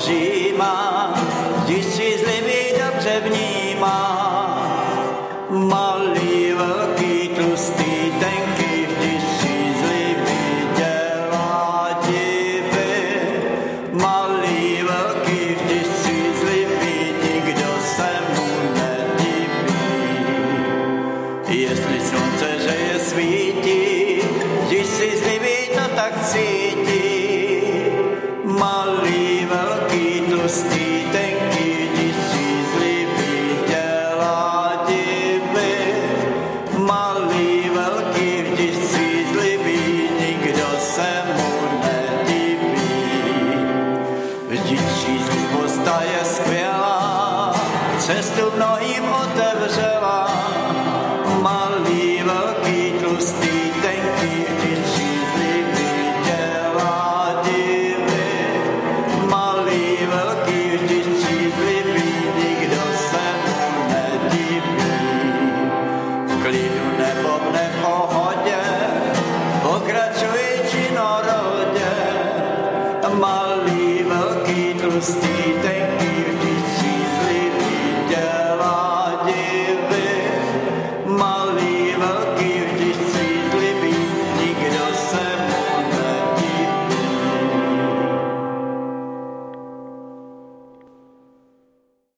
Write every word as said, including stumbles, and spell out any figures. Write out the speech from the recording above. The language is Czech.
povřímá, když střízlivý dobře vnímá. Malý, velký, tlustý, tenký, když střízlivý dělá divy. Malý, velký, když střízlivý, nikdo se mu nediví. Jestli slunceřeje svítí, když střízlivý to tak cítí. Malý, velký, tlustý, tenký, když střízlivý dělá divy. Malý, velký, když střízlivý, nikdo se mu nediví. Vždyť střízlivost ta je skvělá, cestu mnohým otevřela. Malý, velký, tlustý, tenký, když střízlivý dělá divy. Malý, velký, když střízlivý, nikdo se mu nediví. V klidu nebo v nepohodě, pokračuj činorodě. Malý, velký, tlustý, tenký,